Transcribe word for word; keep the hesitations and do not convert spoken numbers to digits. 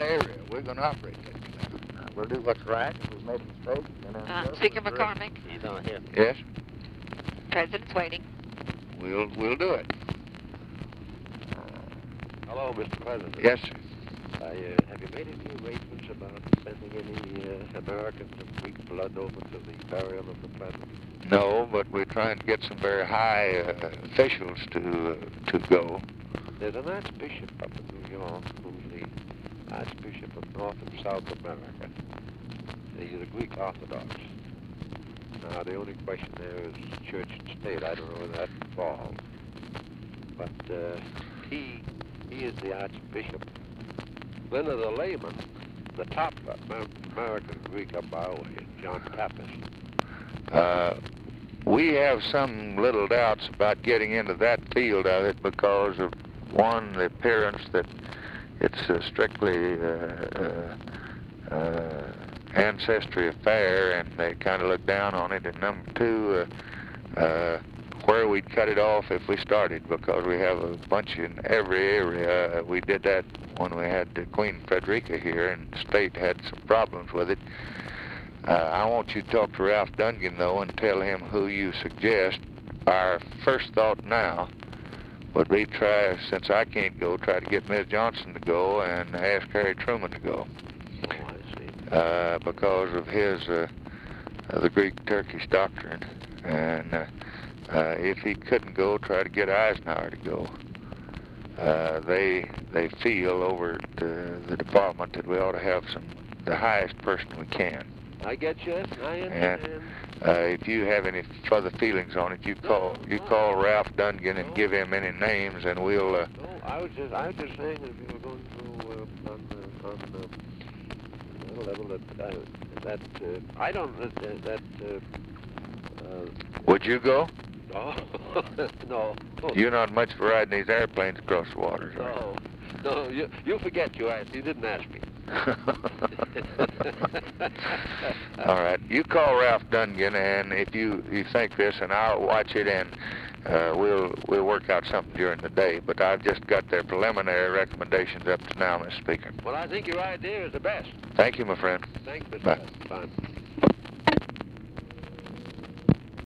area. We're going to operate that canal. Uh, we'll do what's right. If we've made a mistake, then Uh, Speaker McCormick. He's on here. Yes, President's waiting. we'll we'll do it. Hello, Mister President. Yes, sir. I, uh, have you made any arrangements about sending any uh, Americans of Greek blood over to the burial of the president? No, but we're trying to get some very high uh, officials to uh, to go. There's an Archbishop up in New York who's the Archbishop of North and South America. He's a Greek Orthodox. Now, the only question there is church and state. I don't know whether that involved. But uh, he, he is the Archbishop. Then there's a layman, the top Amer American Greek up our way, John Pappas. Uh, we have some little doubts about getting into that field of it because of, one, the appearance that it's a strictly uh, uh, uh, ancestry affair, and they kind of look down on it, and number two, uh, uh, where we'd cut it off if we started, because we have a bunch in every area. Uh, we did that when we had uh, Queen Frederica here, and the state had some problems with it. Uh, I want you to talk to Ralph Dungan, though, and tell him who you suggest. Our first thought now would be try, since I can't go, try to get Miz Johnson to go and ask Harry Truman to go. Oh, I see. Uh, because of his, uh, uh, the Greek-Turkish doctrine. And uh, uh, if he couldn't go, try to get Eisenhower to go. Uh, they they feel over at uh, the department that we ought to have some the highest person we can. I get you. I understand. And uh, if you have any further feelings on it, you call No, you no. call Ralph Dungan and No. give him any names, and we'll. Uh, No, I was just I was just saying that if you were going to uh, on the on the uh, level that uh, that uh, I don't uh, that. Uh, uh, would you go? no, no. You're not much for riding these airplanes across the waters, are you? No, no, you you forget you asked. You didn't ask me. All right, you call Ralph Dungan, and if you you think this, and I'll watch it, and uh, we'll we'll work out something during the day. But I've just got their preliminary recommendations up to now, Mister Speaker. Well, I think your idea is the best. Thank you, my friend. Thanks, Mister Bye. President. Fine.